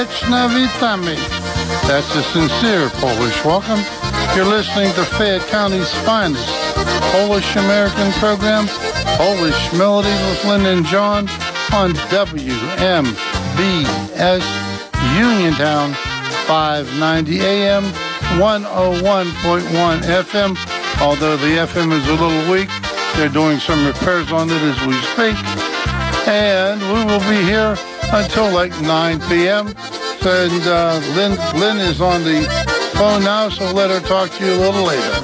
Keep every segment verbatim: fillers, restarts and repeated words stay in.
Serdeczna witamy. That's a sincere Polish welcome. You're listening to Fayette County's finest Polish American program, Polish Melodies with Lynn and John on W M B S Uniontown, five ninety A M, one oh one point one F M. Although the F M is a little weak, they're doing some repairs on it as we speak. And we will be here until like nine p.m. And uh, Lynn, Lynn is on the phone now, so let her talk to you a little later.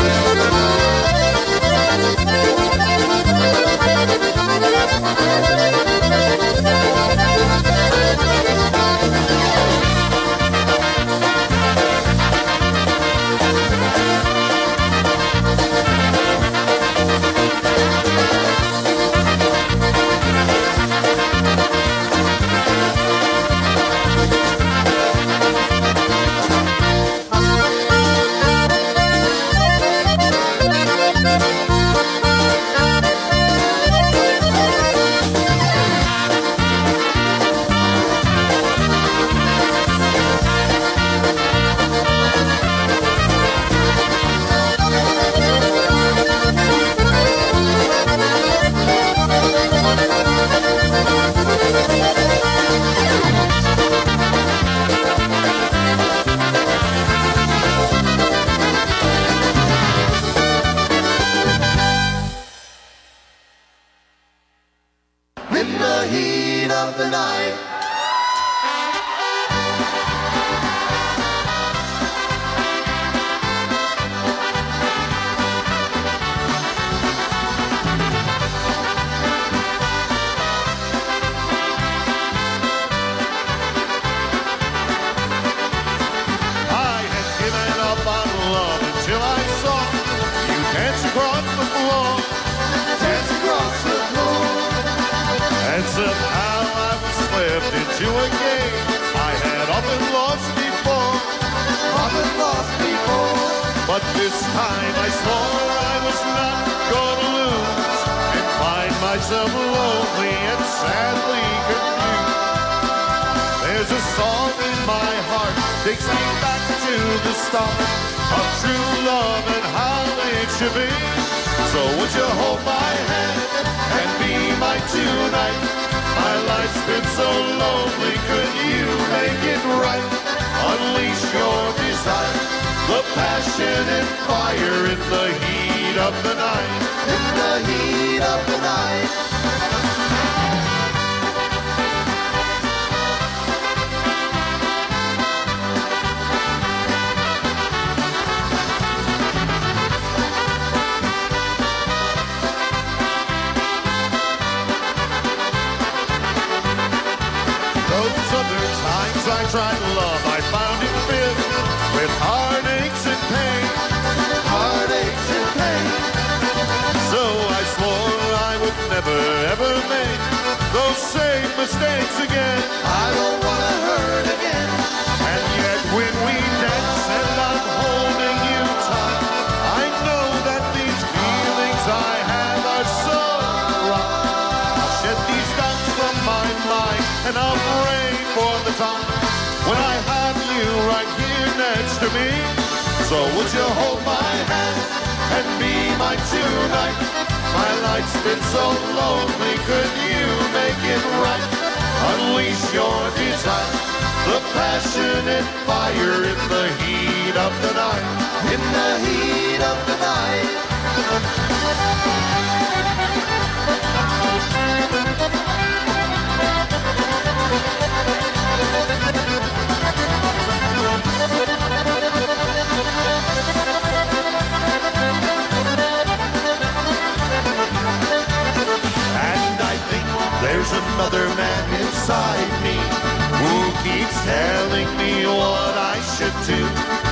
Another man inside me who keeps telling me what I should do.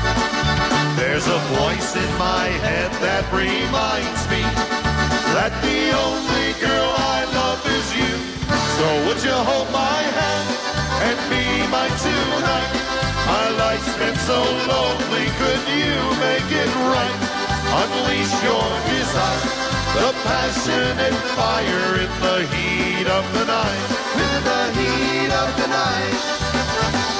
There's a voice in my head that reminds me that the only girl I love is you. So would you hold my hand and be my tonight? My life's been so lonely, could you make it right? Unleash your desire, the passionate fire in the heat of the night. In the heat of the night.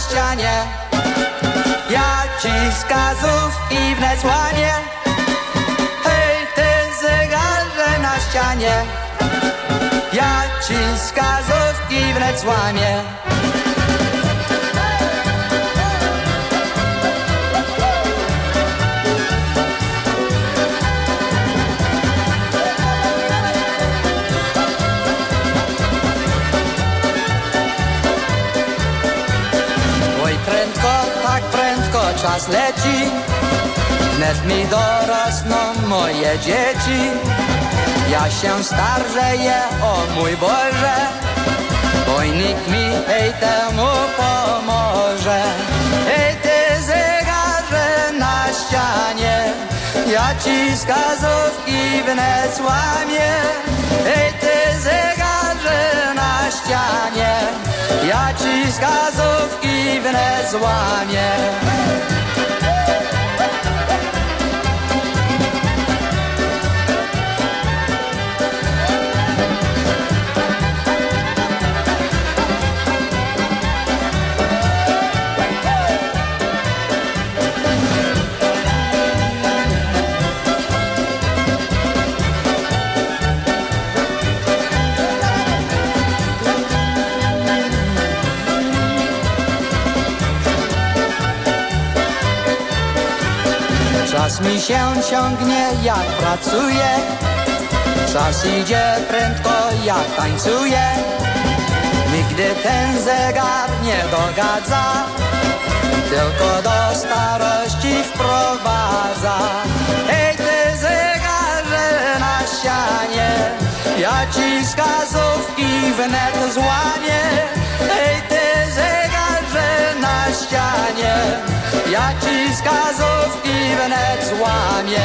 ścianie. Ja ci wskazówki wnet łamię. Hej, ty zegarze na ścianie. Ja ci wskazówki wnet złamię. Oj, prędko, tak prędko czas leci. Wnet mi dorosną moje dzieci. Ja się starzeję, o mój Boże, bo nikt mi hej temu pomoże. Hej, ty zegarze na ścianie, ja ci wskazówki wnet złamię. Hej, ty zegarze na ścianie, ja ci wskazówki wnet złamię. Czas mi się ciągnie, jak pracuję. Czas idzie prędko, jak tańcuję. Nigdy ten zegar nie dogadza, tylko do starości wprowadza. Hej, ty zegarze na ścianie, ja ci wskazówki wnet złamię. Hej, ty zegarze na ścianie, ja ci wskazówki wnet złamię.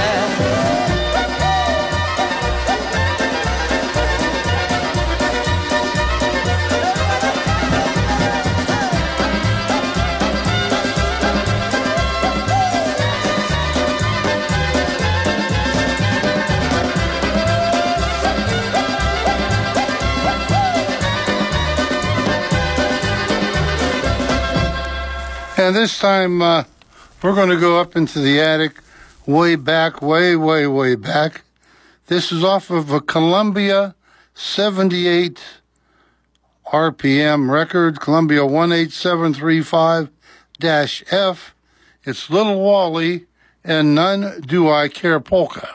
And this time, uh, we're going to go up into the attic, way back, way, way, way back. This is off of a Columbia seventy-eight R P M record, Columbia one eight seven three five dash F. It's Little Wally and None Do I Care Polka.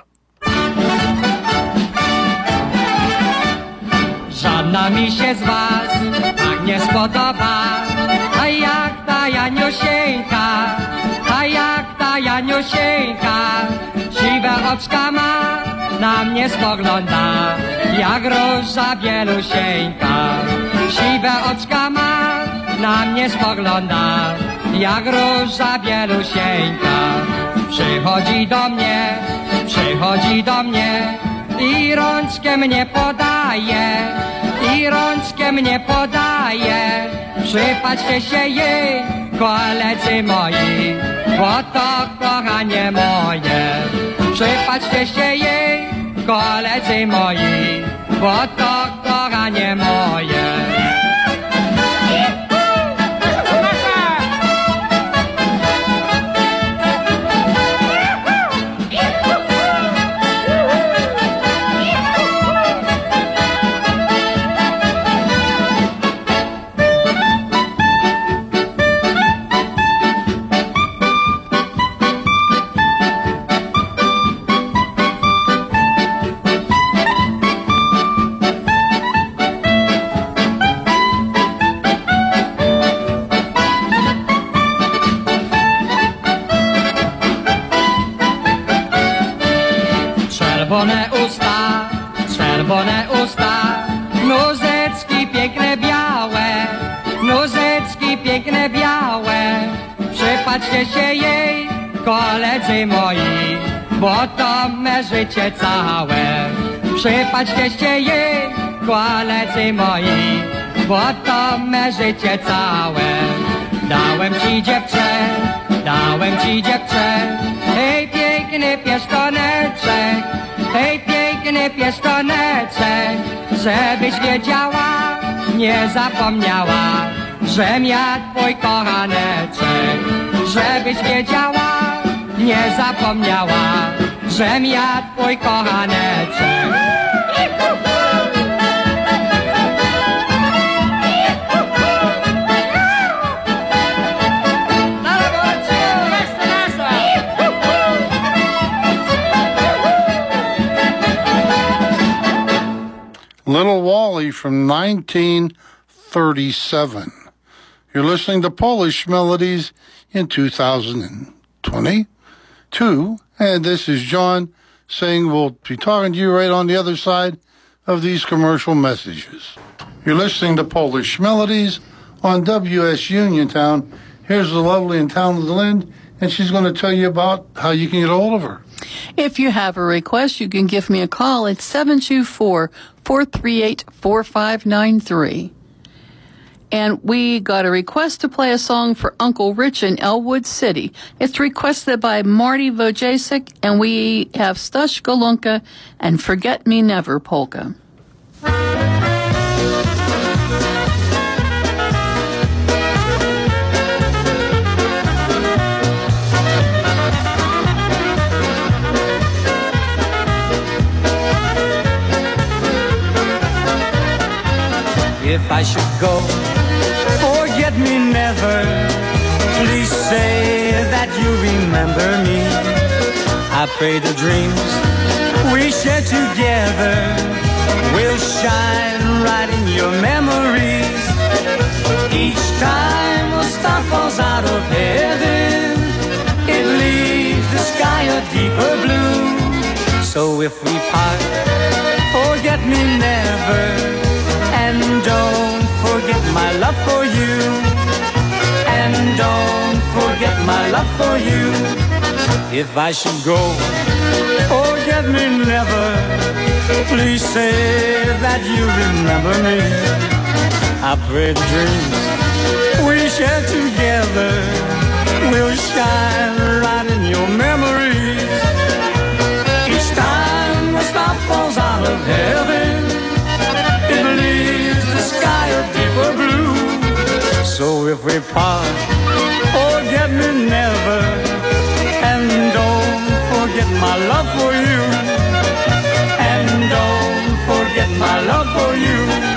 Żadna mi się z was tak nie spodoba, a jak ta Janiusieńka, a jak ta Janiusieńka, siwe oczka ma, na mnie spogląda, jak róża bielusieńka. Siwe oczka ma, na mnie spogląda, jak róża bielusieńka. Przychodzi do mnie, przychodzi do mnie i rączkę mnie podaje, i rączkę mnie podaje. Przypatrzcie się jej, koledzy moi, bo to kochanie moje. Przypatrzcie się jej, koledzy moi, bo to kochanie moje. Czerwone usta, czerwone usta, nóżeczki piękne białe, nóżeczki piękne białe. Przypatrzcie się jej, koledzy moi, bo to me życie całe. Przypatrzcie się jej, koledzy moi, bo to me życie całe. Dałem ci dziewczę, dałem ci dziewczę, hej piękny pieszczoneczek, hej piękny pieszczoneczek, żebyś wiedziała, nie zapomniała, żem ja twój kochaneczek, żebyś wiedziała, nie zapomniała, żem ja twój kochaneczek. Little Wally from nineteen thirty-seven. You're listening to Polish Melodies in two thousand twenty-two, and this is John saying we'll be talking to you right on the other side of these commercial messages. You're listening to Polish Melodies on W S Uniontown. Here's the lovely and talented Lynn, and she's going to tell you about how you can get a hold of her. If you have a request, you can give me a call at seven two four, four three eight, four five nine three. And we got a request to play a song for Uncle Rich in Elwood City. It's requested by Marty Wojciech, and we have Stush Golunka and Forget Me Never polka. If I should go, forget me never. Please say that you remember me. I pray the dreams we share together will shine right in your memories. Each time a star falls out of heaven, it leaves the sky a deeper blue. So if we part, forget me never. And don't forget my love for you. And don't forget my love for you. If I should go, forget me never. Please say that you remember me. I pray the dreams we share together will shine right in your memories. Each time a star falls out of heaven, it leaves the sky a deeper blue. So if we part, forget me never. And don't forget my love for you. And don't forget my love for you.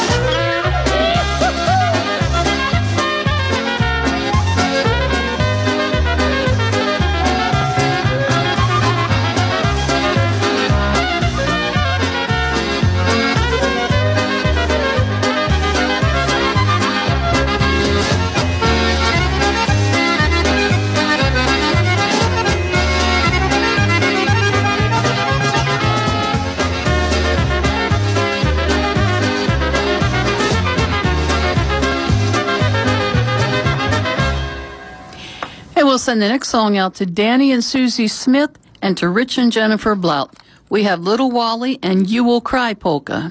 We'll send the next song out to Danny and Susie Smith and to Rich and Jennifer Blount. We have Little Wally and You Will Cry polka.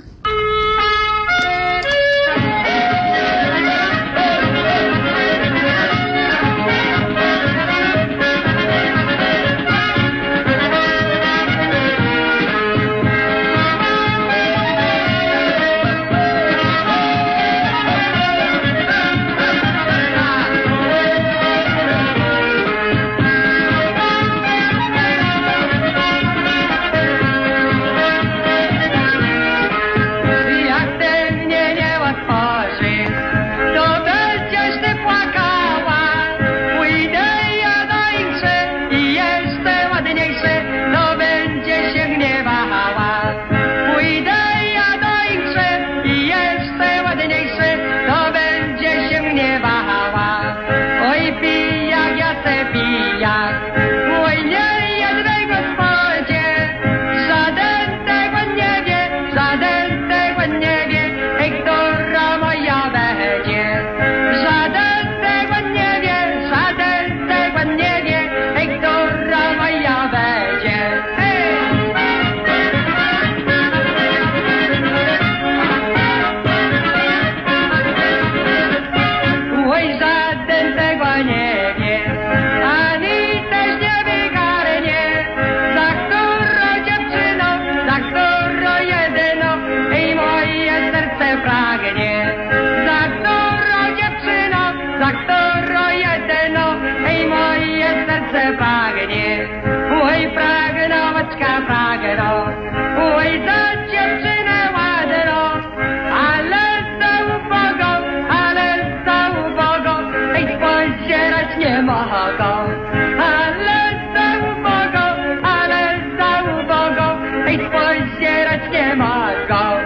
pragnie, za którą dziewczyną na którą jedyną, hej, moje serce pragnie. Oj, pragnączka pragną, oj, za dziewczynę ładną, ale za ubogą, ale za ubogą, hej, spojrzeć nie mogą. Ale za ubogą, ale za ubogą, hej, spojrzeć nie mogą.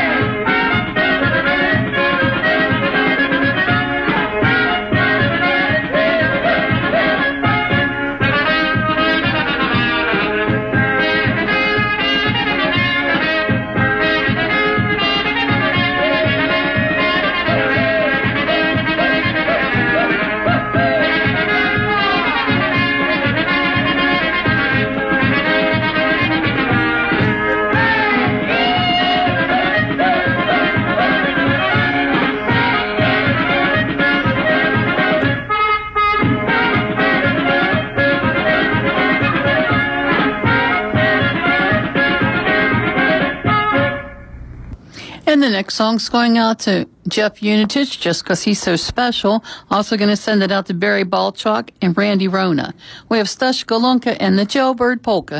And the next song's going out to Jeff Unitich, just because he's so special. Also going to send it out to Barry Balchok and Randy Rona. We have Stush Golunka and the Jailbird Polka.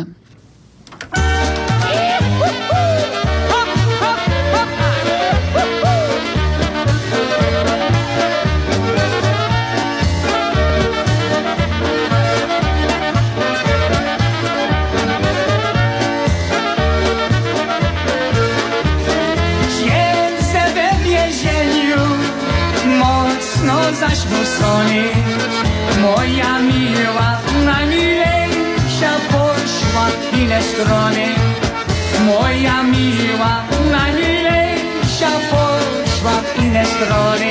Zaśmucony, moja miła, najmilejsza poszła w inne strony. Moja miła, najmilejsza poszła w inne strony.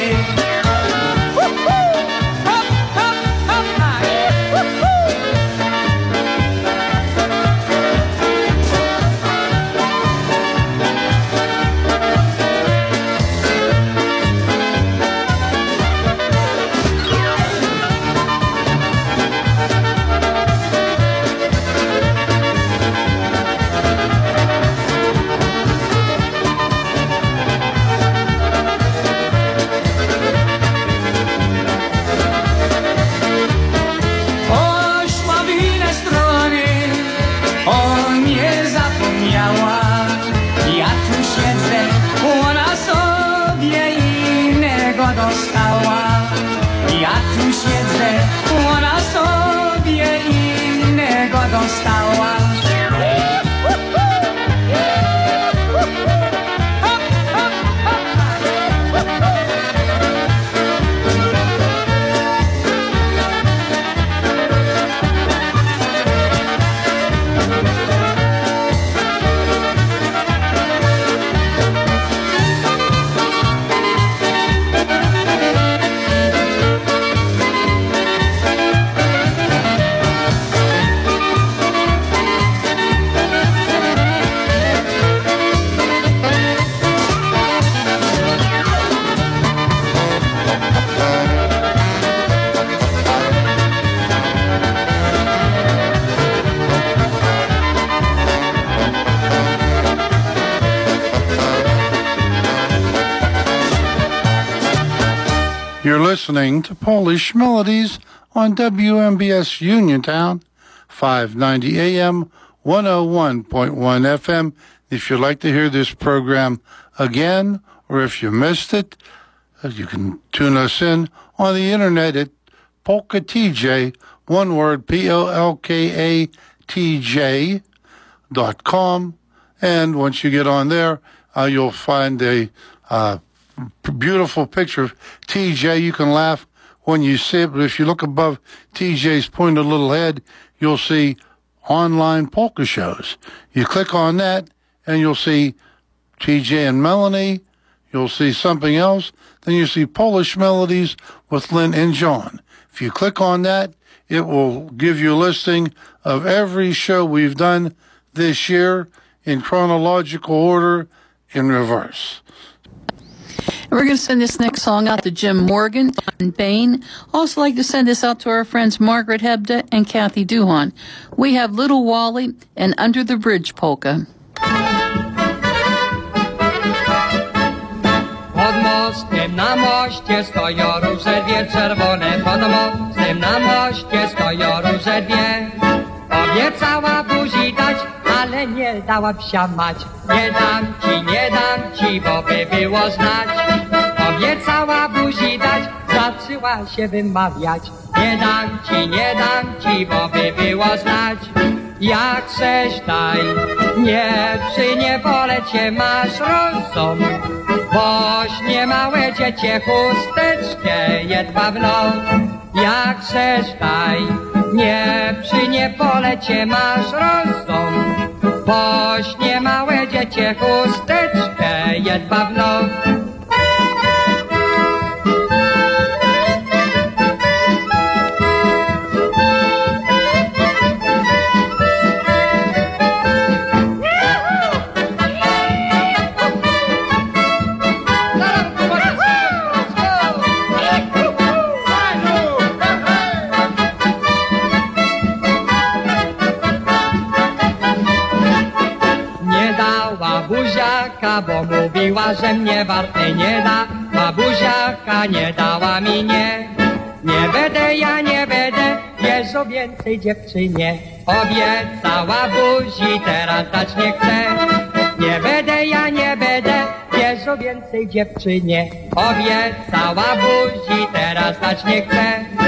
You're listening to Polish Melodies on W M B S Uniontown, five ninety A M, one oh one point one F M. If you'd like to hear this program again, or if you missed it, you can tune us in on the internet at Polka T J, one word, P O L K A T J dot com. And once you get on there, uh, you'll find a uh, beautiful picture of T J. You can laugh when you see it, but if you look above T J's pointed little head, you'll see online polka shows. You click on that, and you'll see T J and Melanie. You'll see something else. Then you see Polish Melodies with Lynn and John. If you click on that, it will give you a listing of every show we've done this year in chronological order in reverse. We're going to send this next song out to Jim Morgan and Bain. Also like to send this out to our friends Margaret Hebda and Kathy Duhan. We have Little Wally and Under the Bridge Polka. Od mostem, na moście stoją róże dwie czerwone. Pod mostem, na moście stoją róże dwie. Obiecała buzi dać, ale nie dała psia mać. Nie dam ci, nie dam ci, bo by było znać. Obiecała buzi dać, zaczęła się wymawiać. Nie dam ci, nie dam ci, bo by było znać. Jak chcesz daj, nie przy niewolecie masz rozum. Boś nie małe dziecię chusteczkę jedwabną. Jak chcesz daj, nie przy niewolecie masz rozum. Boś nie małe dziecię chusteczkę jedwabną. Bo mówiła, że mnie warty nie da. Babuziaka nie dała mi nie. Nie będę, ja nie będę wierzą więcej dziewczynie. Obiecała buzi, teraz dać nie chcę. Nie będę, ja nie będę wierzą więcej dziewczynie. Obiecała buzi, teraz dać nie chcę.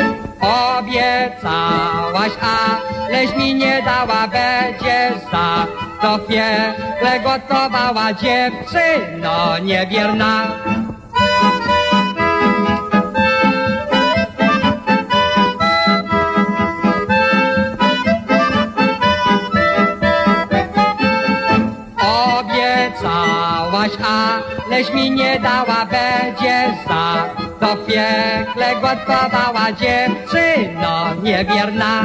Obiecałaś, aleś mi nie dała, będzie za to piekle gotowała dziewczyno niewierna. Obiecałaś, aleś mi nie dała, będzie za to piekle gotowała dziewczyno niewierna.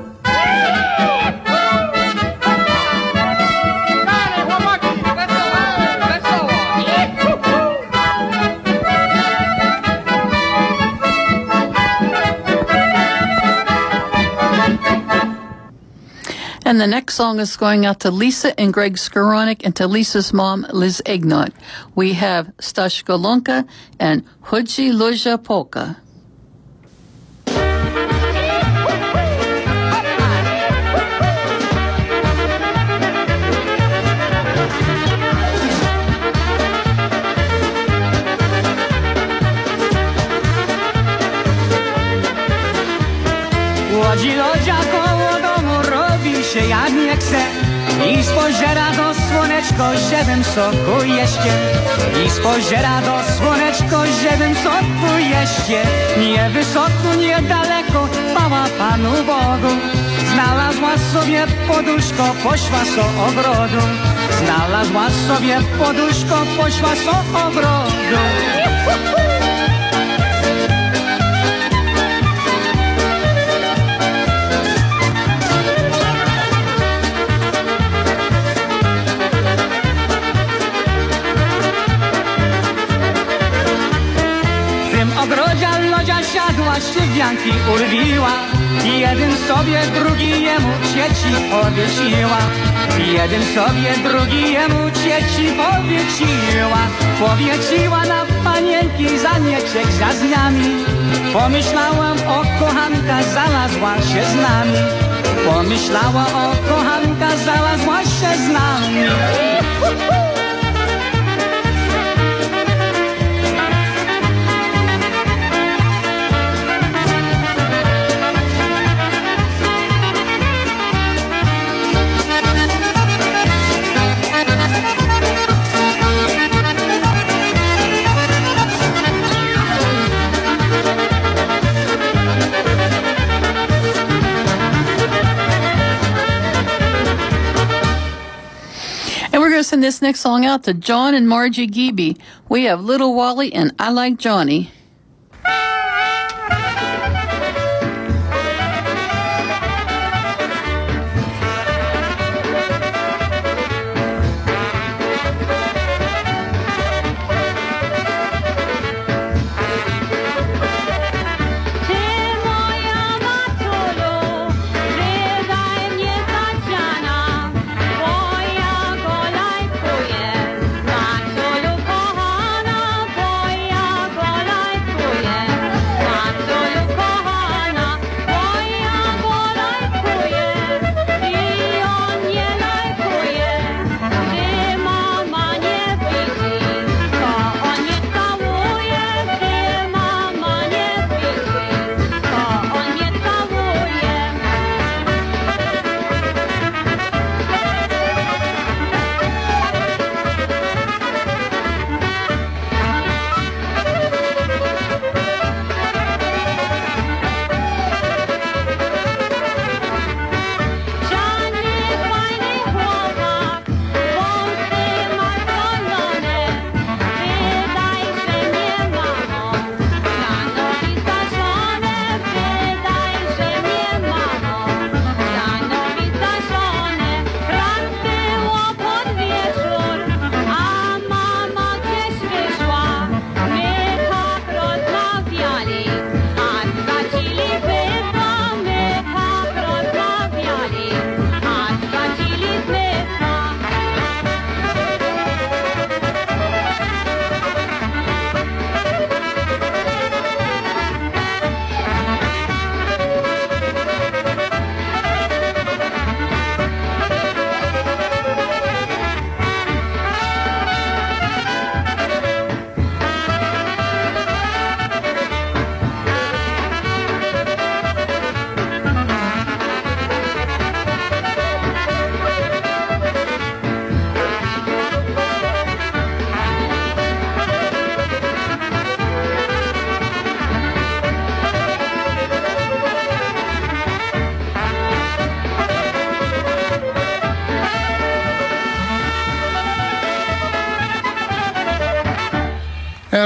And the next song is going out to Lisa and Greg Skoronik and to Lisa's mom, Liz Ignat. We have Stashka Lunka and Hudzi Luzha Polka. Łodzi lodzia koło domu robi się jak nie chce i spojrzera do słoneczko, żebym soku jeszcze. I spojrzera do słoneczko, żebym soku jeszcze. Nie wysoko, nie daleko, chwała Panu Bogu. Znalazła sobie poduszko, poszła so ogrodu. Znalazła sobie poduszko, poszła so ogrodu. W ogrodzie lodzia siadła, szczywianki urwiła. Jeden sobie, drugi jemu cieci powiesiła. Jeden sobie, drugi jemu cieci powiesiła. Powiesiła na panienki za mieczek za dniami. Pomyślałam o kochanka, znalazła się z nami. Pomyślała o kochanka, znalazła się z nami. Send this next song out to John and Margie Geeby. We have Little Wally and I Like Johnny. Kochana, bo ja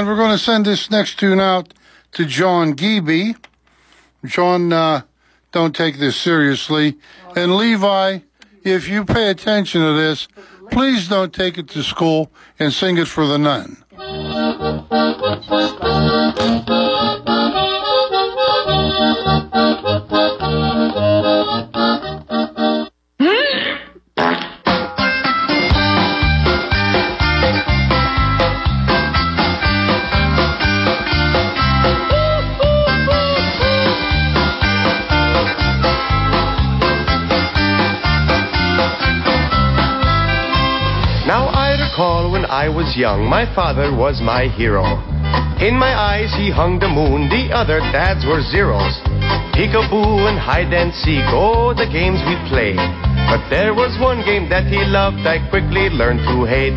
And we're going to send this next tune out to John Geeby. John, uh, don't take this seriously. And Levi, if you pay attention to this, please don't take it to school and sing it for the nun. When I was young, my father was my hero. In my eyes he hung the moon, the other dads were zeros. Peekaboo and hide and seek, oh, the games we played. But there was one game that he loved, I quickly learned to hate.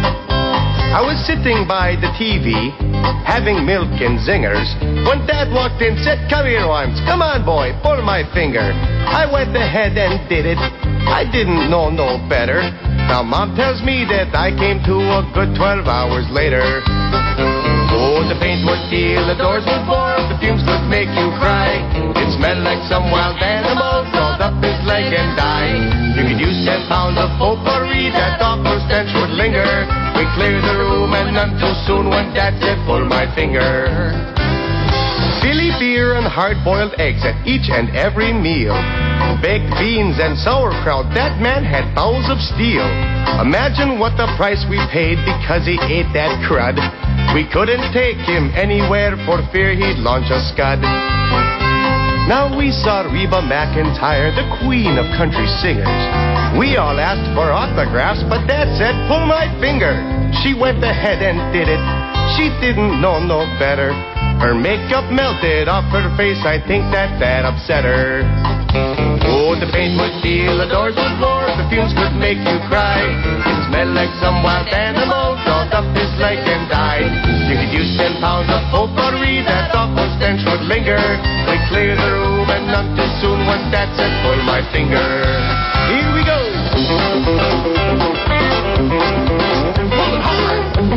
I was sitting by the T V, having milk and zingers, when Dad walked in, said, "Come here, Arms, come on, boy, pull my finger." I went ahead and did it, I didn't know no better. Now Mom tells me that I came to a good twelve hours later. Oh, the paint would peel, the doors would board, the fumes could make you cry. It smelled like some wild animal crawled up his leg and died. You could use ten pounds of potpourri, that awful stench would linger. We cleared the room and none too soon when Dad said, "Pull my finger." Billy beer and hard-boiled eggs at each and every meal. Baked beans and sauerkraut, that man had bowels of steel. Imagine what the price we paid because he ate that crud. We couldn't take him anywhere for fear he'd launch a scud. Now we saw Reba McEntire, the queen of country singers. We all asked for autographs, but Dad said, "Pull my finger." She went ahead and did it. She didn't know no better. Her makeup melted off her face, I think that that upset her. Oh, the paint would peel, the doors would roar, the fumes could make you cry. It smelled like some wild animal crawled up his leg and died. You could use ten pounds of potpourri, that awful stench would linger. We cleared the room and none too soon when Dad said, "Pull my finger." Here we go. Pull it hard.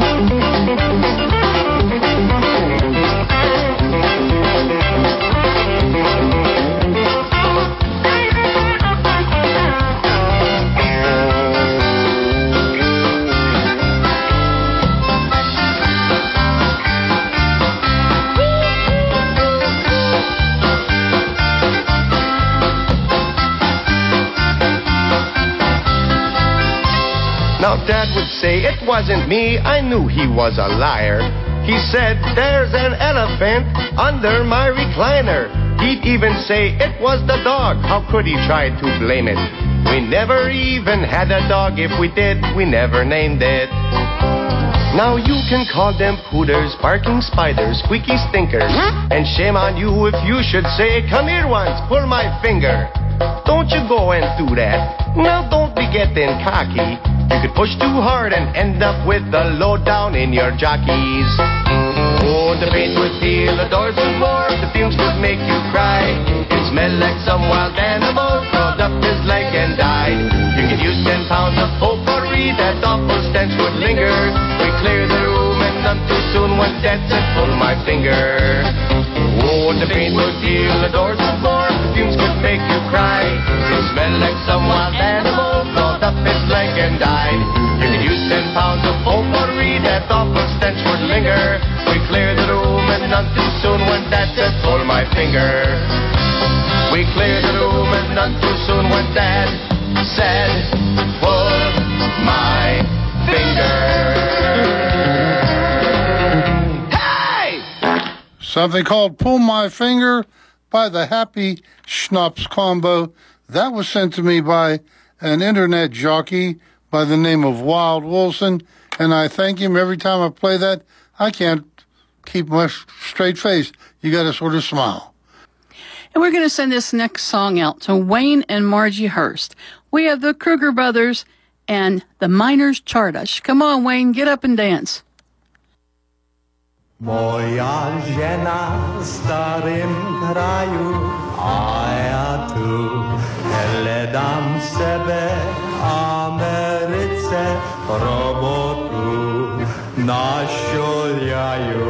Now Dad would say, "It wasn't me, I knew he was a liar." He said, "There's an elephant under my recliner." He'd even say, "It was the dog." How could he try to blame it? We never even had a dog. If we did, we never named it. Now you can call them pooders, barking spiders, squeaky stinkers. And shame on you if you should say, "Come here once, pull my finger." Don't you go and do that. Now don't be getting cocky. You could push too hard and end up with the load down in your jockeys. Oh, the paint would peel, the doors would roar, the fumes would make you cry. It smelled like some wild animal crawled up his leg and died. You could use ten pounds of potpourri, that awful stench would linger. We cleared the room and none too soon when Dad said, "Pull my finger." Oh, the paint would peel, the doors would roar, the fumes could make you cry. It smelled like some wild animal crawled up his leg and died. You could use ten pounds of potpourri, that awful stench would linger. We cleared the room and none too soon when Dad said, "Pull my finger." We cleared the room and none too soon when Dad said, "Pull my finger." Something called "Pull My Finger" by the Happy Schnapps Combo. That was sent to me by an internet jockey by the name of Wild Wilson, and I thank him every time I play that. I can't keep my straight face. You got to sort of smile. And we're going to send this next song out to Wayne and Margie Hurst. We have the Kruger Brothers and the Miners Chardash. Come on, Wayne, get up and dance. Moja žena v starém kraju, a já tu hledám sebe Americe robotu. Našel já ju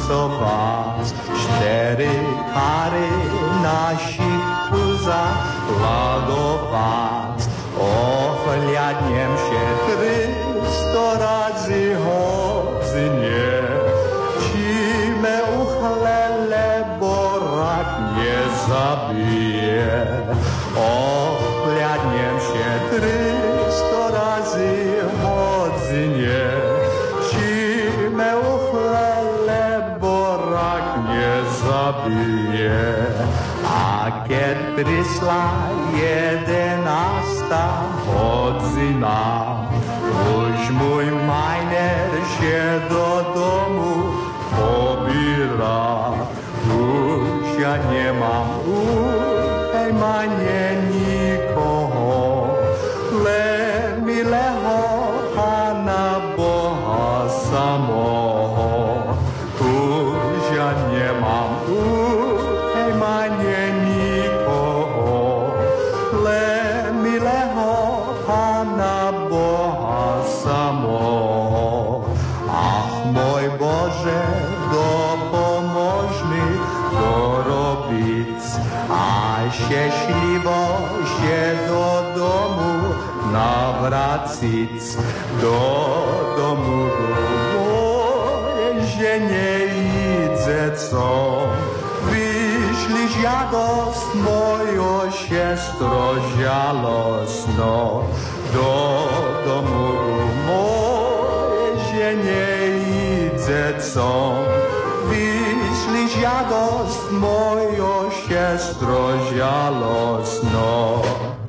tańcować. Cztery pary naszych tuzach lagować. Ochladniem się trysto razy chodzenie. Cime uchlele, bo rak nie zabije. Ochladniem się trysto razy chodzenie. Cime uchlele, bo rak nie zabije. A kiedy przyszła jedenasta godzina, już mój majner się do domu pobira. Już ja nie mam u tej manie nikogo, le milego Pana Boha samoho. Już ja nie mam u tej manie nikogo, le milego Pana Boha samoho. Ach, mój Boże, dopomóż mi to robić, a szczęśliwo się do domu nawracić. Do domu moje, że nie idzie co. Wyślisz jadost moją siostro żalosno. Do domu moje, że nie idzie co. Wyślisz jadost moją siostro żalosno.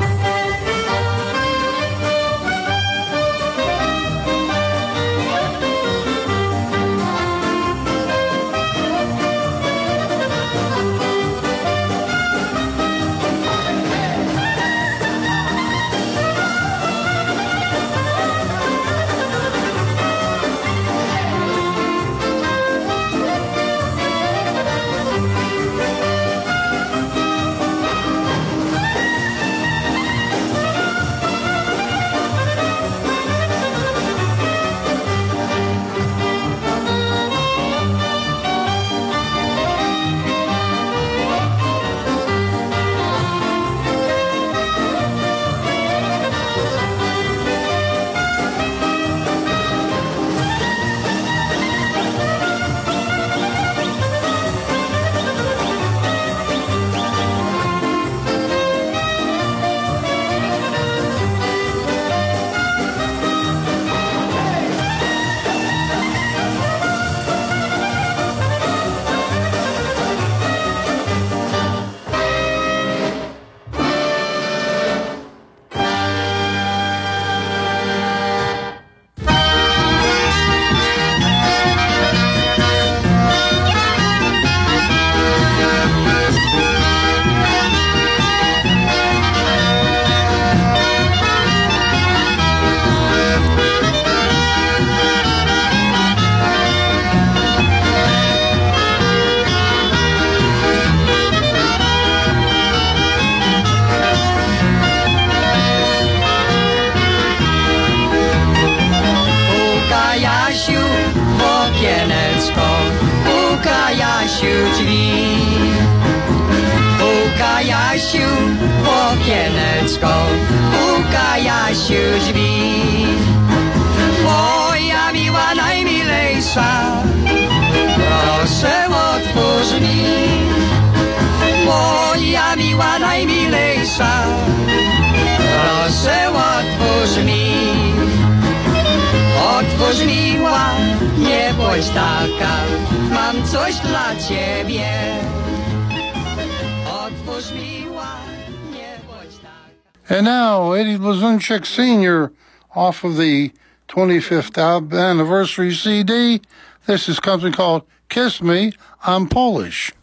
And now, Eddie Blazonczyk Senior off of the twenty-fifth anniversary C D. This is something called Kiss Me, I'm Polish.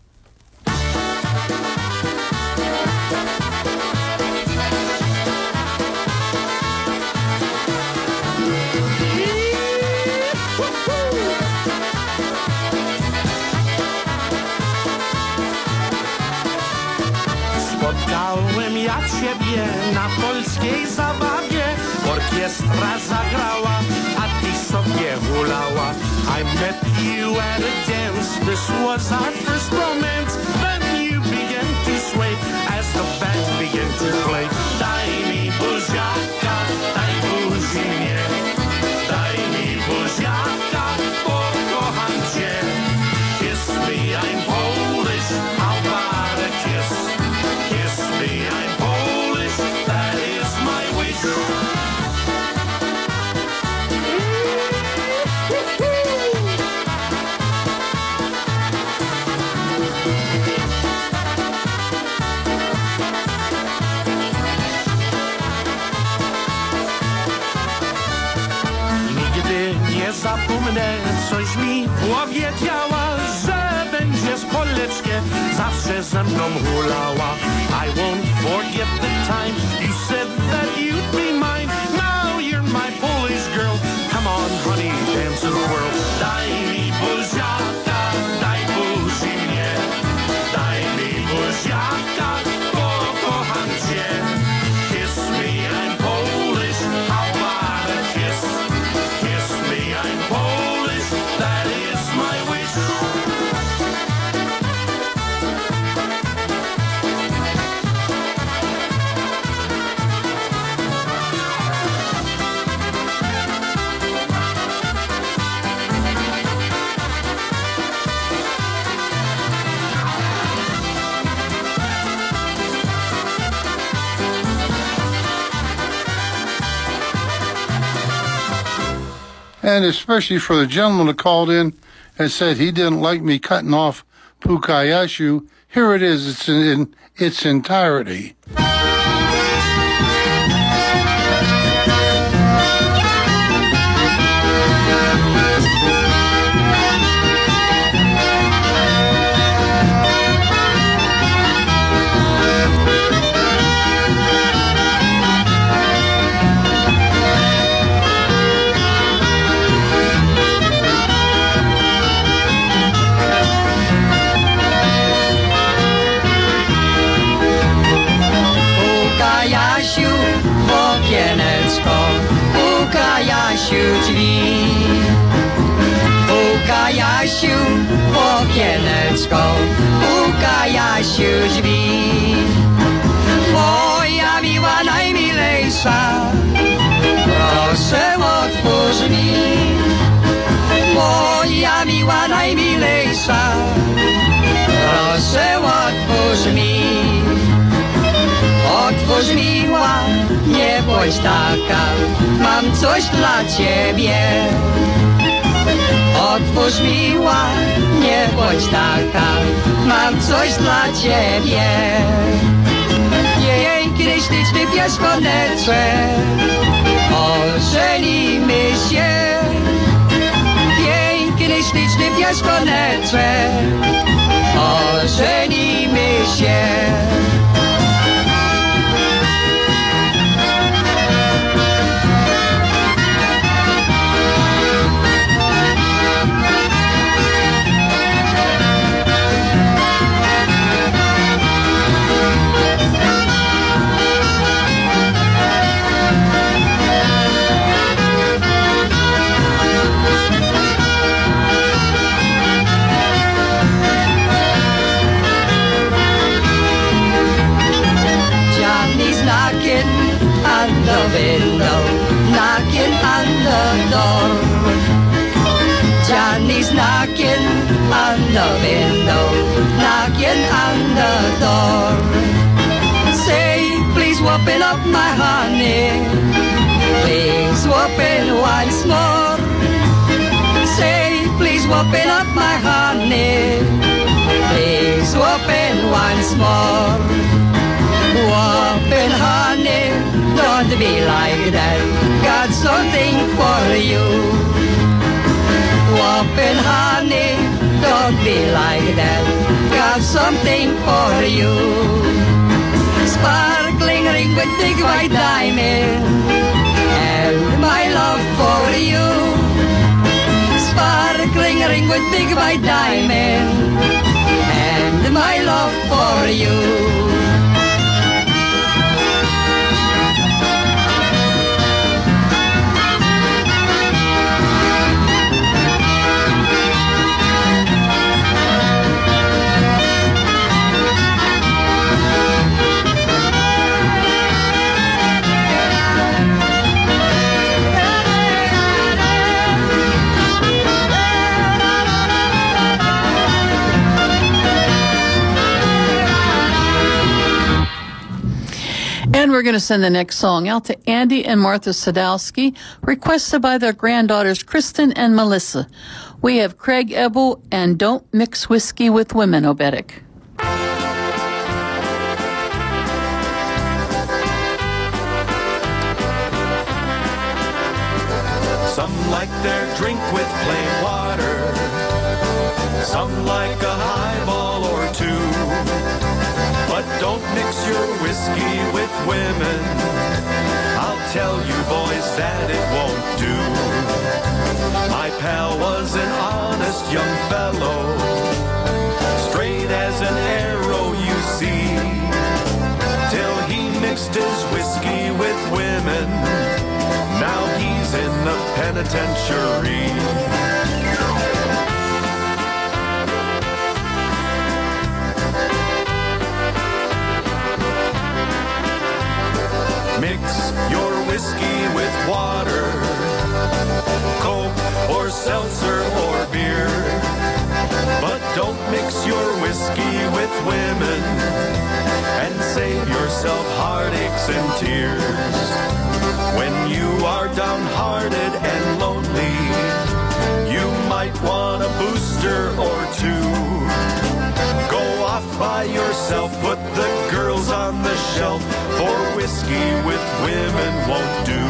Spotkałem ja ciebie na polskiej zabawie. Orkiestra zagrała, a ty sobie hulała. I met you at a dance, this was our first romance. Then you began to sway as the band began to play. Daj mi buziaka, daj buzi mnie. Daj mi buziaka, pokocham cię. Kiss me, I'm Polish, how about a kiss? Kiss me, I'm Polish, that is my wish. Nie zapomnę, coś mi powiedziała, że będzie z Poleczkiem zawsze ze mną hulała. I won't forget the time you said that you'd be mine. Now you're my Polish girl. Come on, honey, dance the world. Daj mi buziaka, daj buzi mnie. Daj mi buziaka, pokocham cię. Kiss me, I'm Polish, how about a kiss? Kiss me, I'm Polish, that is my wish. And especially for the gentleman that called in and said he didn't like me cutting off Pukayashu, here it is. It's in, in its entirety. Puka Jasiu w okieneczko, puka Jasiu drzwi. Moja miła najmilejsza, proszę otwórz mi. Moja miła najmilejsza, proszę otwórz mi. Otwórz miła, nie bądź taka, mam coś dla ciebie. Otwórz miła, nie bądź taka, mam coś dla ciebie. Piękny, śliczny pieszkoneczek, ożenimy się. Piękny, śliczny pieszkoneczek, ożenimy się. The window, knocking on the door. Johnny's knocking on the window, knocking on the door. Say, please open up my honey, please open once more. Say, please open up my honey, please open once more. Open honey, don't be like that, got something for you. Open honey, don't be like that, got something for you. Sparkling ring with big white diamond, and my love for you. Sparkling ring with big white diamond, and my love for you. we're going to send the next song out to Andy and Martha Sadowski, requested by their granddaughters Kristen and Melissa. We have Craig Ebel and Don't Mix Whiskey with Women, Obedic. Some like their drink with plain water, some like a highball or two. But don't mix your whiskey with women, I'll tell you boys that it won't do. My pal was an honest young fellow, straight as an arrow you see, till he mixed his whiskey with women. Now he's in the penitentiary. Mix your whiskey with water, Coke or seltzer or beer. But don't mix your whiskey with women and save yourself heartaches and tears. When you are downhearted and lonely, you might want a booster or two. Go off by yourself, put the girls on the shelf, for whiskey with women won't do.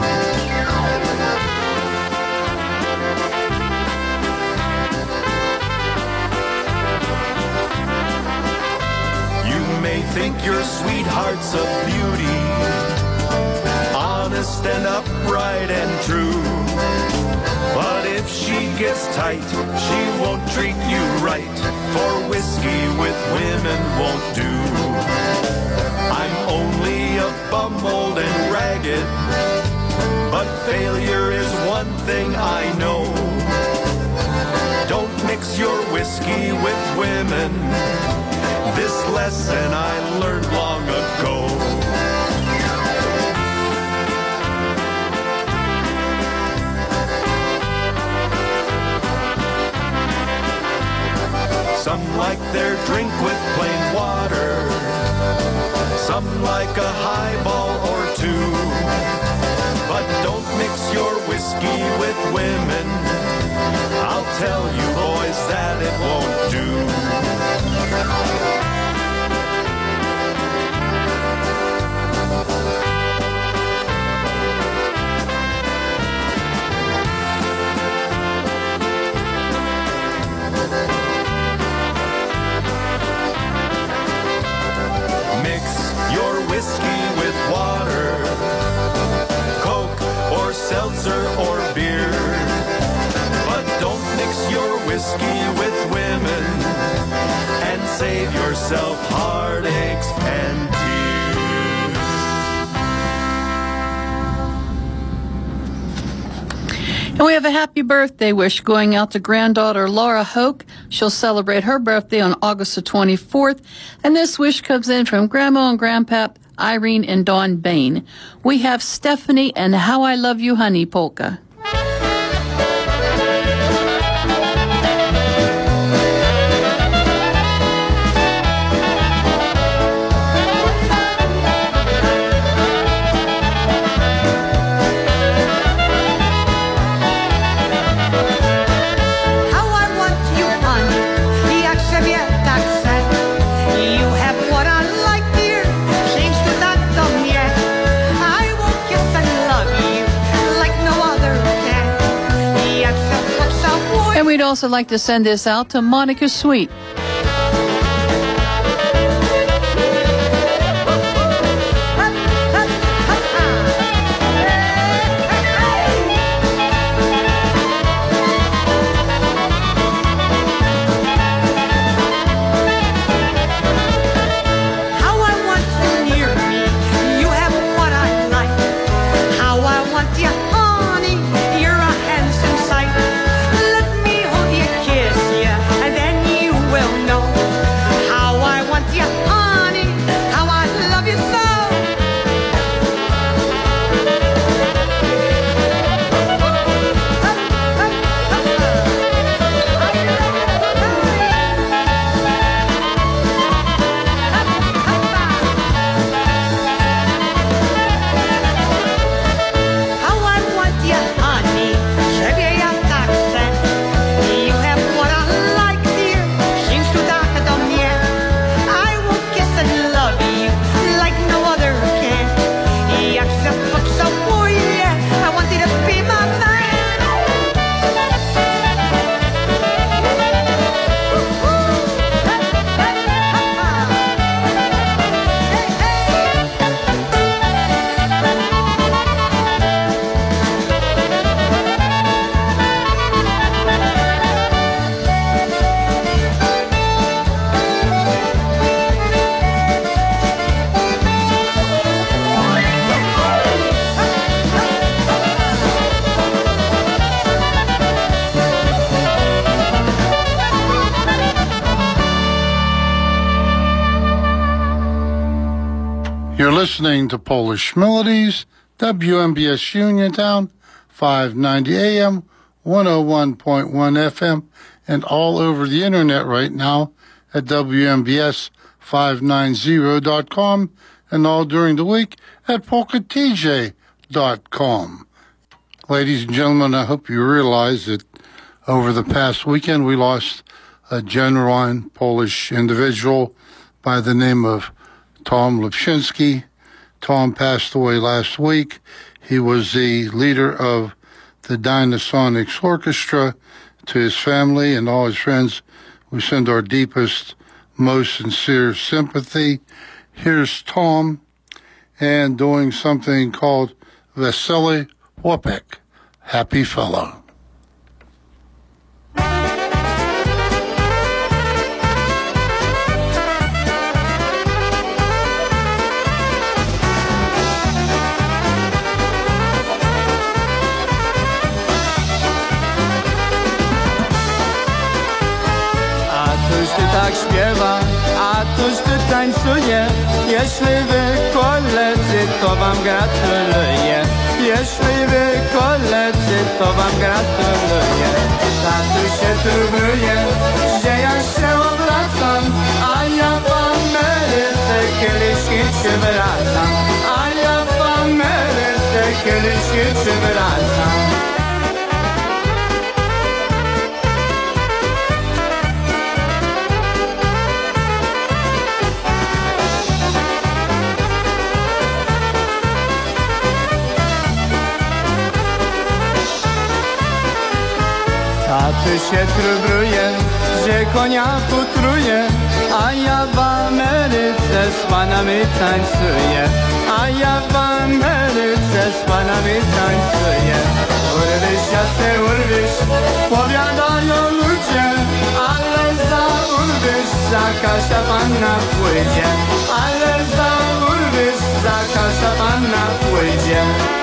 You may think your sweetheart's a beauty, honest and upright and true. But if she gets tight, she won't treat you right, for whiskey with women won't do. I'm only a bum, old and ragged, but failure is one thing I know. Don't mix your whiskey with women, this lesson I learned long ago. Some like their drink with plain water, some like a highball or two. But don't mix your whiskey with women, I'll tell you boys that it won't do. Whiskey with water, Coke or seltzer or beer. But don't mix your whiskey with women and save yourself heartaches and tears. And we have a happy birthday wish going out to granddaughter Laura Hoke. She'll celebrate her birthday on August the twenty-fourth. And this wish comes in from Grandma and Grandpap Irene and Dawn Bain. We have Stephanie and How I Love You Honey polka. We'd also like to send this out to Monica Sweet. Well, You're listening to Polish Melodies, W M B S Uniontown, five ninety A M, one oh one point one F M, and all over the internet right now at W M B S five ninety dot com, and all during the week at polka T J dot com. Ladies and gentlemen, I hope you realize that over the past weekend we lost a genuine Polish individual by the name of Tom Lipshinsky. Tom passed away last week. He was the leader of the Dynasonics Orchestra. To his family and all his friends, we send our deepest, most sincere sympathy. Here's Tom, and doing something called Vesely Chłopak, Happy Fellow. Tak śpiewa, a tuż tu tańcuje. Jeśli wy koledzy, to wam gratuluję. Jeśli wy koledzy, to wam gratuluję. Tatuś się truduje, że ja się obracam, a ja w Ameryce kieliszki przywracam. A ja w Ameryce kieliszki przywracam. Tatuś się trubruje, że konia futruje, a ja w Ameryce z panami tańcuję. A ja w Ameryce z panami tańcuję. Urwisz, ja se urwisz, powiadają ludzie, ale za urwisz, za każda panna pójdzie. Ale za urwisz, za każda panna pójdzie.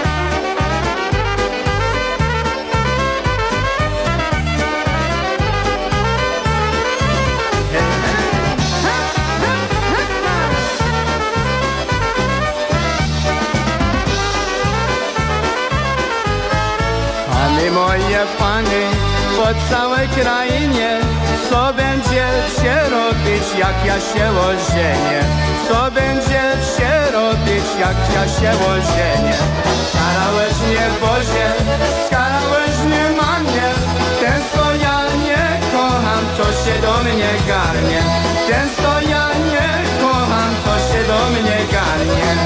Moje pany po całej krainie, co będzie się robić, jak ja się ożenię? Co będzie się robić, jak ja się ożenię? Skarałeś mnie, Boże, skarałeś mnie, Mamie. Ten, co ja nie kocham, to się do mnie garnie. Ten, co ja nie kocham, to się do mnie garnie.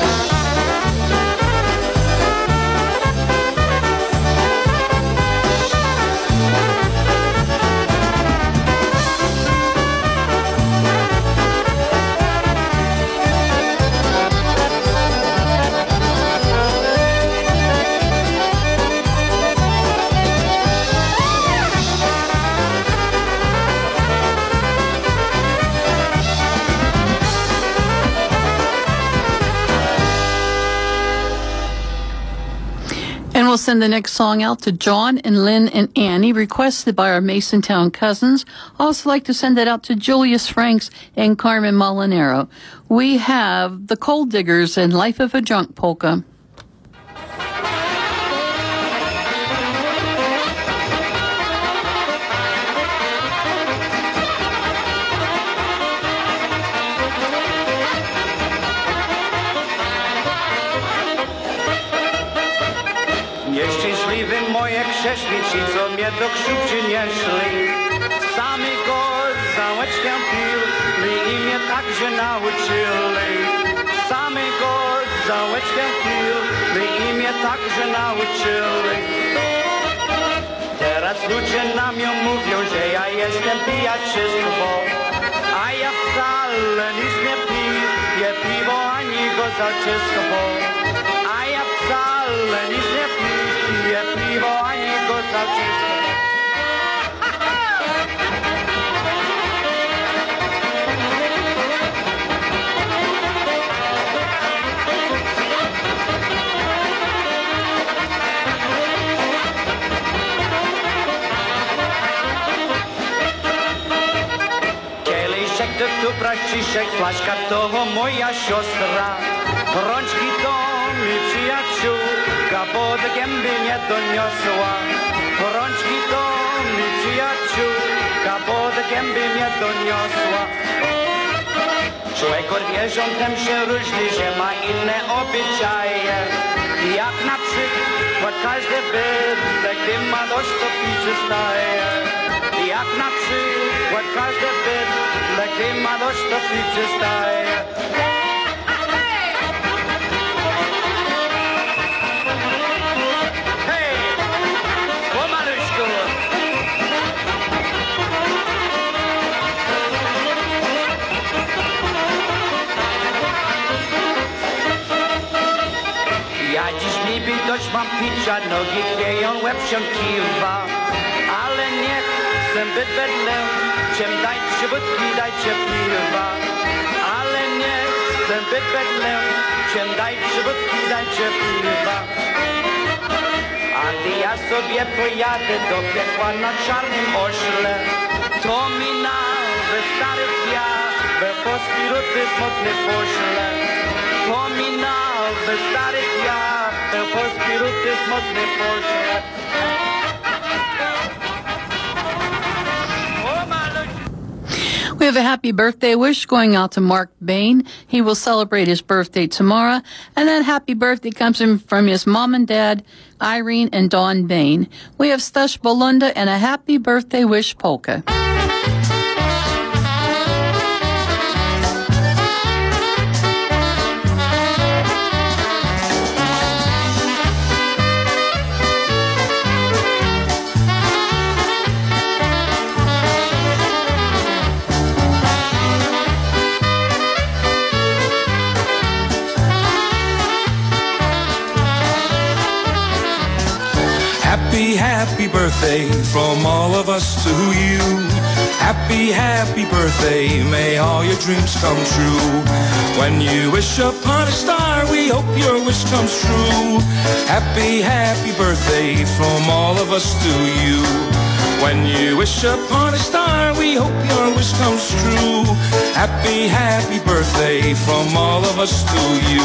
And we'll send the next song out to John and Lynn and Annie, requested by our Masontown cousins. Also like to send it out to Julius Franks and Carmen Molinero. We have the Coal Diggers and Life of a Drunk Polka. Nieszczęśliwy moje grzesznici, co mnie do krzyczy nie szli. Sami go za łeczkę pili i mnie także nauczyli. Sami go za łeczkę pili i mnie także nauczyli. Teraz ludzie na mnie mówią, że ja jestem pijaczystwo, a ja wcale nic nie piję piwo ani go za czystwo. A ja wcale nic nie piję piwo ani go za czystwo. tu braciszek, flaszka to moja siostra. Rączki to mi przyjaciółka, bo do gęby mnie doniosła. Rączki to mi przyjaciółka, bo do gęby mnie doniosła. Człowiek odwierzącym się różni, że ma inne obyczaje. Jak na przykład każdy bydlek, gdy ma dość, to piczy staje. Jak na przykład każdy bydlek, gdy ma dość, to piczy staje. Hej, pomaluszku. Ja dziś niby dość mam picia, nogi chwieją, łeb się kiwa. Ale nie chcę być wedlem, czym dajcie wódki, dajcie piwa. Ale nie chcę być wedlem, czym dajcie wódki, dajcie piwa. A gdy ja sobie pojadę do piekła na czarnym ośle, to mi nawet stary diabeł po spiryty smutny pośle. To mi nawet stary diabeł po spiryty smutny pośle. We have a happy birthday wish going out to Mark Bain. He will celebrate his birthday tomorrow. And that happy birthday comes in from his mom and dad, Irene and Dawn Bain. We have Stush Bolunda and a happy birthday wish polka. Happy, happy birthday from all of us to you. Happy, happy birthday, may all your dreams come true. When you wish upon a star, we hope your wish comes true. Happy, happy birthday from all of us to you. When you wish upon a star, we hope your wish comes true. Happy, happy birthday from all of us to you.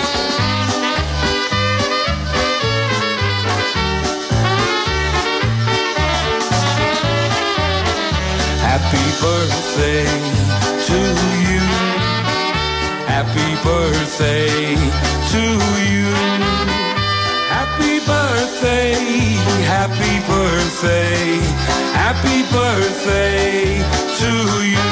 Happy birthday to you. Happy birthday to you. Happy birthday, happy birthday, happy birthday to you.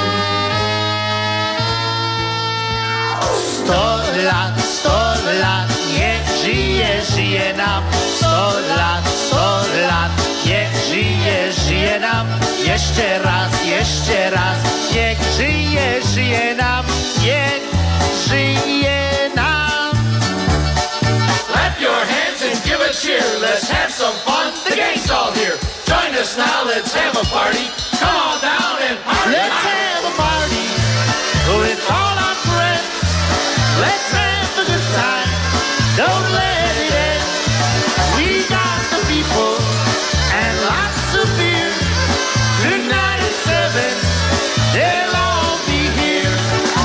Sto lat, sto lat, niech żyje, żyje nam. Sto lat, sto lat, niech żyje, żyje nam. Jeszcze raz, jeszcze raz, niech żyje, żyje nam, niech żyje nam. Clap your hands and give a cheer, let's have some fun, the gang's all here. Join us now, let's have a party, come on down and party. Let's have a party with all our friends. Let's have a good time, don't let it end. We got the people and lots of beer. Tonight at seven, they'll all be here.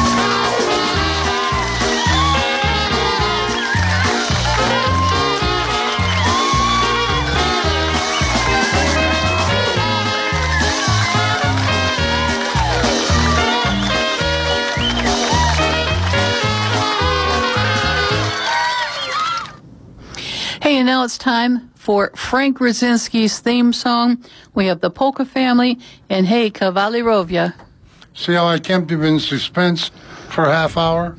Hey, and now it's time for Frank Rosinski's theme song. We have the Polka Family and Hey Kavalirovia. See how I kept you in suspense for a half hour?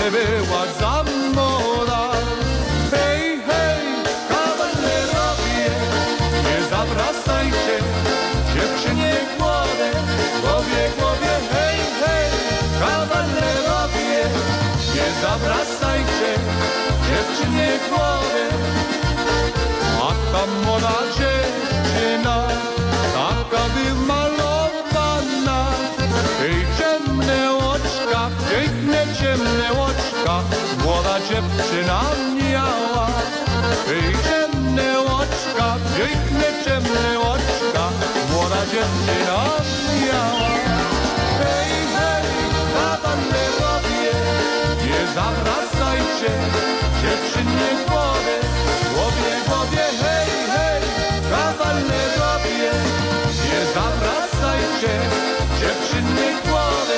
nie była za młoda. Hej, hej, kawalerowie, nie zawracajcie dziewczynie głowę, głowie, głowie, hej, hej, kawalerowie, nie zawracajcie dziewczynie głowę. A ta młoda dziewczyna, taka wymalowana, hej, ciemne oczka, piękne ciemne oczka, młoda dziewczyna miała. Hej, ciemne oczka, piękne ciemne oczka, młoda dziewczyna miała. Hej, hej, kawalerowie, nie zawracajcie dziewczynie głowy, głowie, głowie, hej, hej, kawalerowie, nie zawracajcie dziewczynie głowy.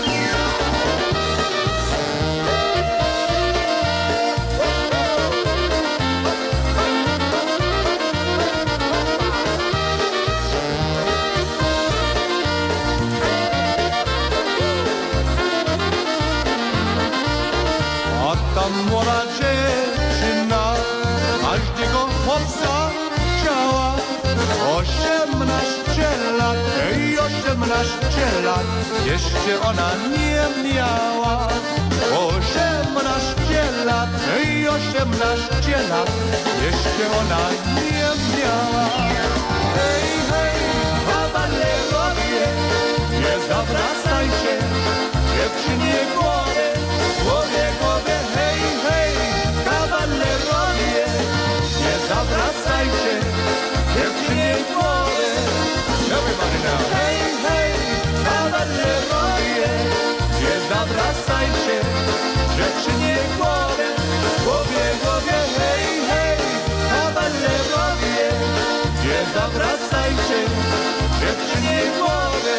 A ta młoda dziewczyna każdego chłopca chciała. Osiemnaście lat, ej, osiemnaście lat, jeszcze ona nie miała. Osiemnaście lat, ej, osiemnaście lat, jeszcze ona nie miała. Hej, hej, kawalerowie, nie zawracajcie dziewczynie głowy, głowie, głowie, hej, hej, kawalerowie, nie zawracajcie dziewczynie głowy. Everybody now. Hej, hej, kawalerowie, nie zawracajcie dziewczynie głowy, głowie, głowie, hej, hej, kawalerowie, nie zawracajcie dziewczynie głowy.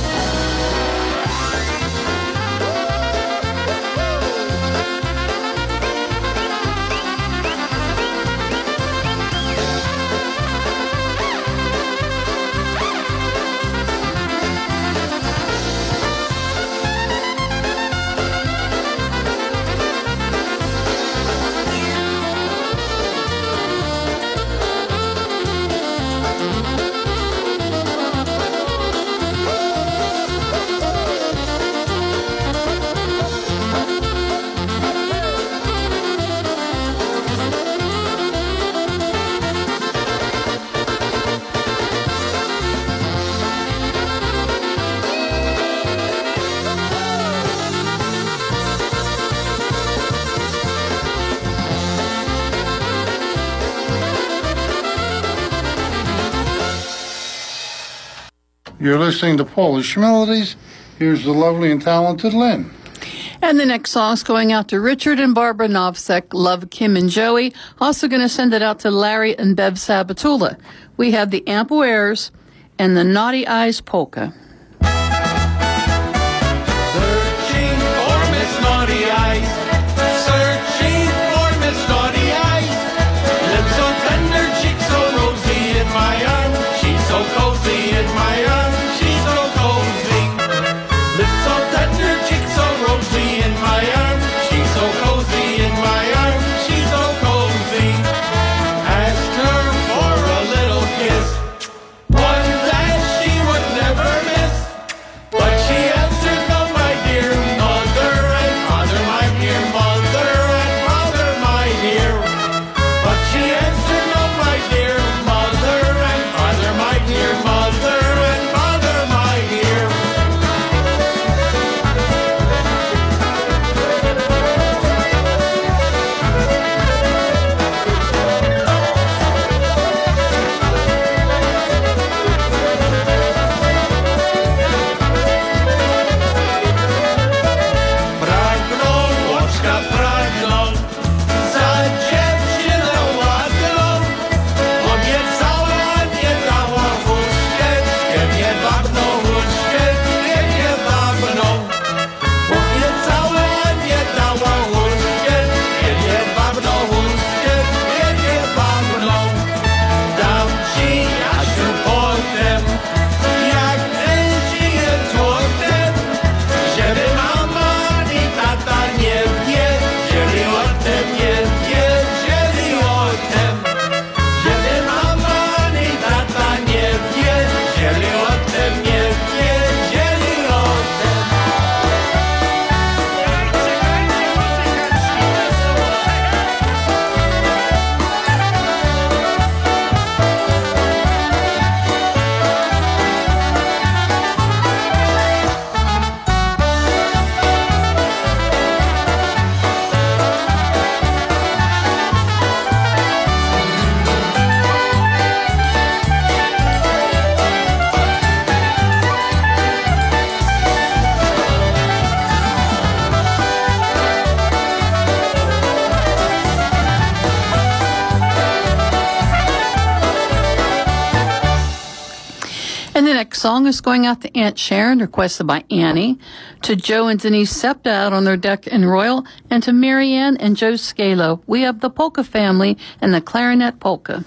You're listening to Polish Melodies. Here's the lovely and talented Lynn. And the next song's going out to Richard and Barbara Novsek, Love Kim and Joey. Also going to send it out to Larry and Bev Sabatula. We have the Ample Airs and the Naughty Eyes Polka. Searching for Miss Naughty Eyes, searching for Miss Naughty Eyes. Lips so tender, cheeks so rosy in my arm. She's so cozy in my arm. She's so cozy. Lips so tender, cheeks so rosy in my arm. She's so cozy in my arm. She's so cozy. Asked her for a little kiss, one that she would never miss. And the next song is going out to Aunt Sharon, requested by Annie, to Joe and Denise Septa out on their deck in Royal, and to Marianne and Joe Scalo. We have the Polka Family and the Clarinet Polka.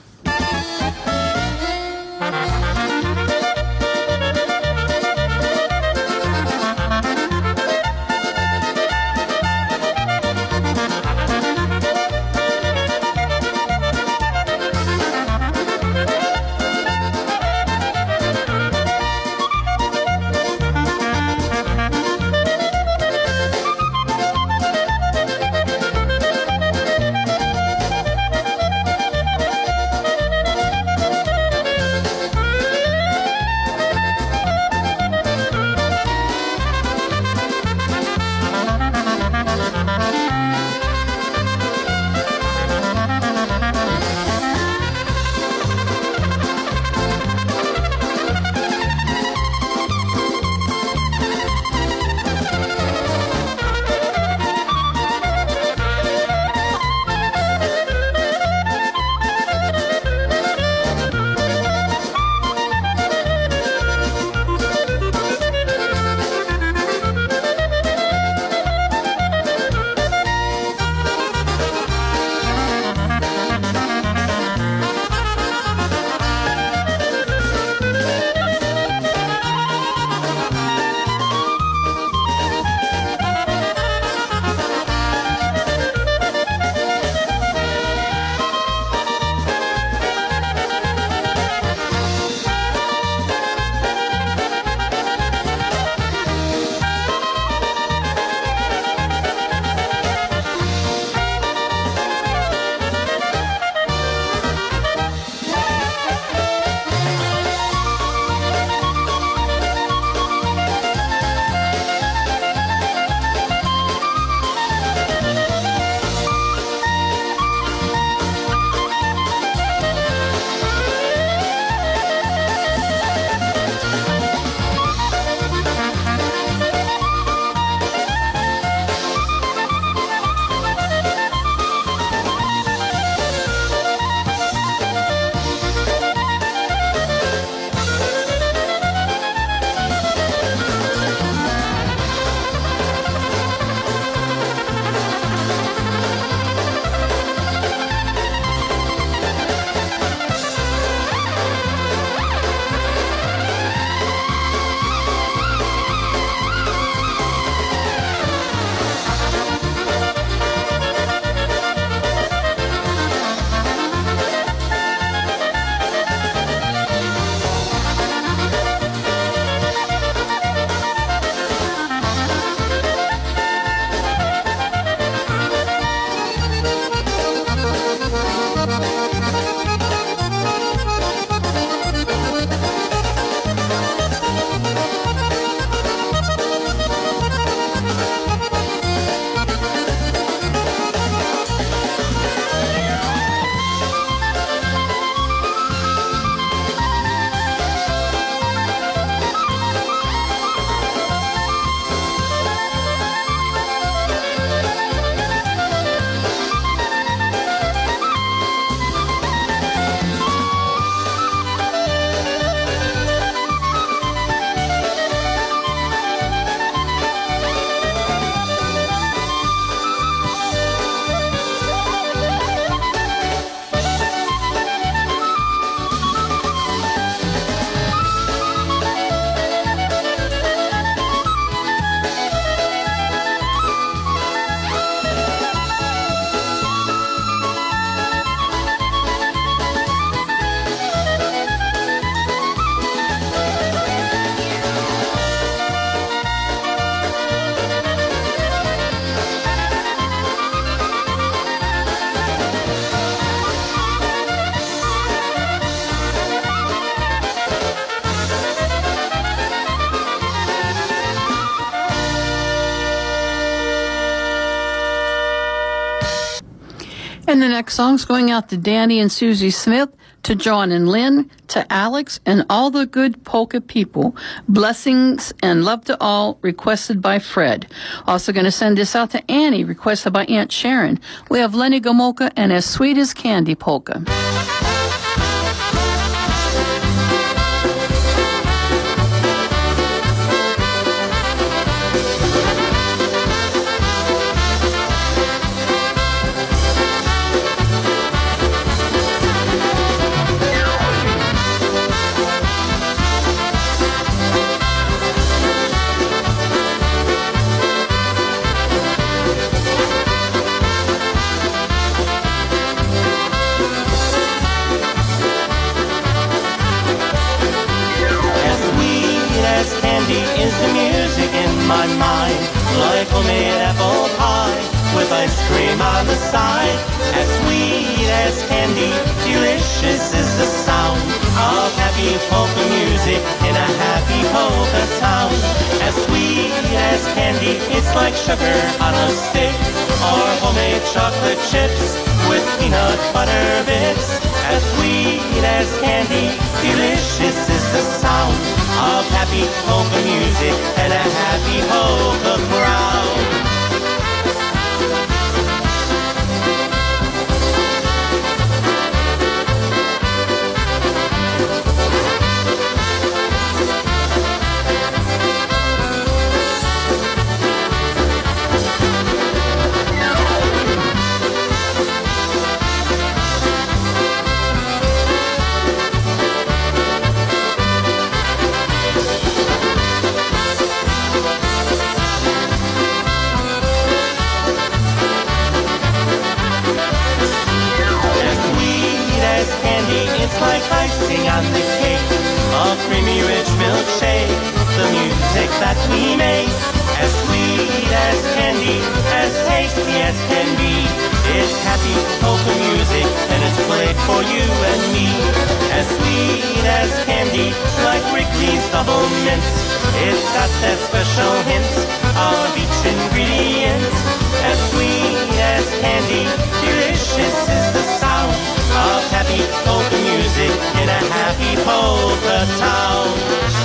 And the next song's going out to Danny and Susie Smith, to John and Lynn, to Alex, and all the good polka people. Blessings and love to all, requested by Fred. Also going to send this out to Annie, requested by Aunt Sharon. We have Lenny Gomolka and As Sweet as Candy polka. like homemade apple pie with ice cream on the side. As sweet as candy, delicious is the sound of happy polka music in a happy polka town. As sweet as candy, it's like sugar on a stick, or homemade chocolate chips with peanut butter bits. As sweet as candy, delicious is the sound of happy polka music and a happy polka crowd. It's like icing on the cake, a creamy rich milkshake, the music that we make, as sweet as candy, as tasty as can be. It's happy polka music and it's played for you and me. As sweet as candy, like Wrigley's double mints, it's got that special hint of each ingredient. As sweet as candy, delicious is the sound of happy polka music in a happy polka town.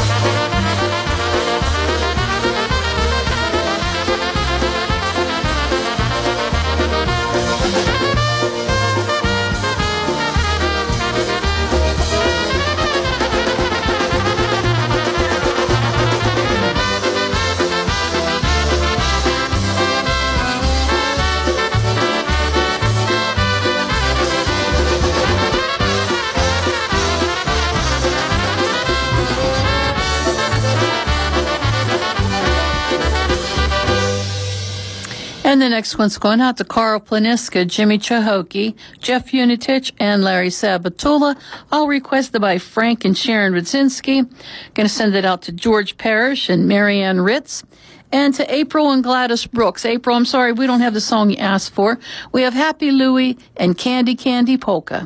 And the next one's going out to Carl Planiska, Jimmy Chahoki, Jeff Unitich, and Larry Sabatula, all requested by Frank and Sharon Rudzinski. Going to send it out to George Parrish and Marianne Ritz. And to April and Gladys Brooks. April, I'm sorry, we don't have the song you asked for. We have Happy Louie and Candy Candy Polka.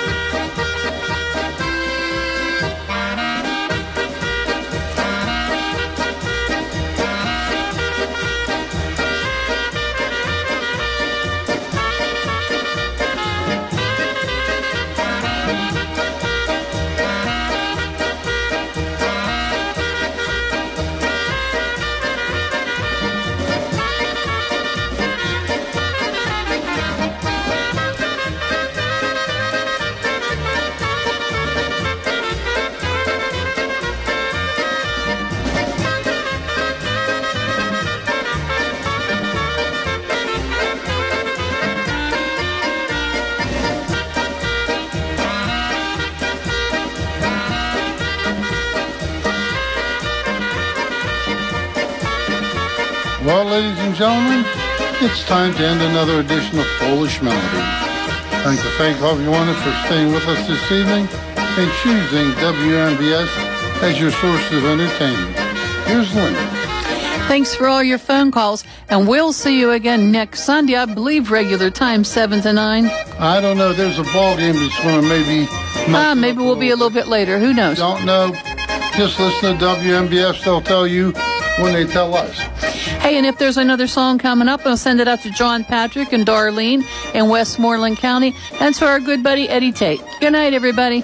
Well, ladies and gentlemen, it's time to end another edition of Polish Melody. I'd like to thank all of you for staying with us this evening and choosing W M B S as your source of entertainment. Here's Linda. Thanks for all your phone calls, and we'll see you again next Sunday, I believe regular time, seven to nine. I don't know. There's a ball game that's going to maybe... Ah, maybe we'll be a little bit later. Who knows? Don't know. Just listen to W M B S. They'll tell you when they tell us. Hey, and if there's another song coming up, I'll send it out to John Patrick and Darlene in Westmoreland County, and to our good buddy Eddie Tate. Good night, everybody.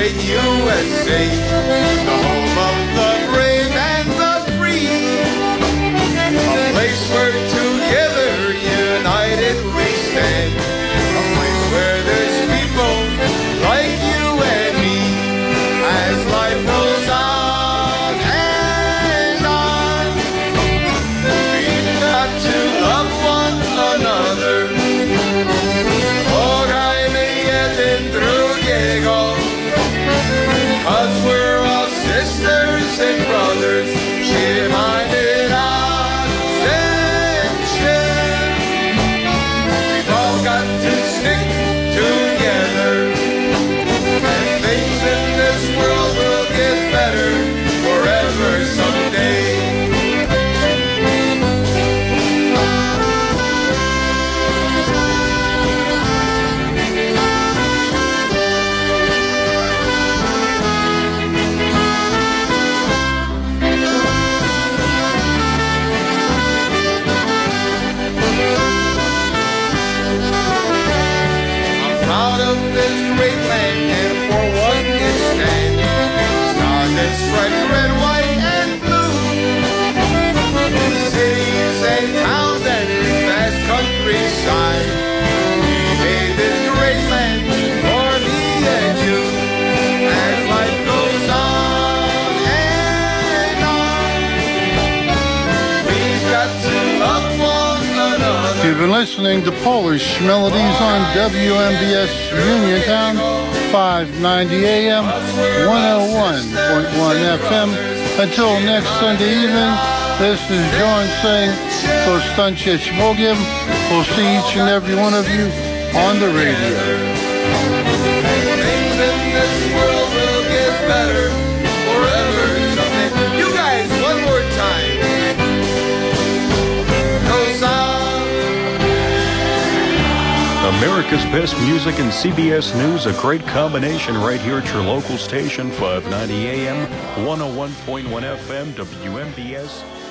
great U S A, the home of the brave and the free, a place where together, united we stand, a place where there's people like you and me, as life goes on and on. We've got to love one another. Cause we're all sisters and brothers, she-minded ascension. We've all got to stick together, and things in this world will get better forever someday. Striped red, white, and blue, cities and towns and its vast countryside. We made this great land for me and you, as life goes on and on. We've got to love one another. You've been listening to Polish Melodies on W M B S Uniontown, five ninety A M, one oh one point one F M. Until next Sunday evening, this is John saying, Kostancic Bogiem. We'll see each and every one of you on the radio. Things in this world will get better forever someday. You guys, one more time. Goes on. America's best music and C B S News, a great combination right here at your local station, five ninety A M, one oh one point one F M, W M B S.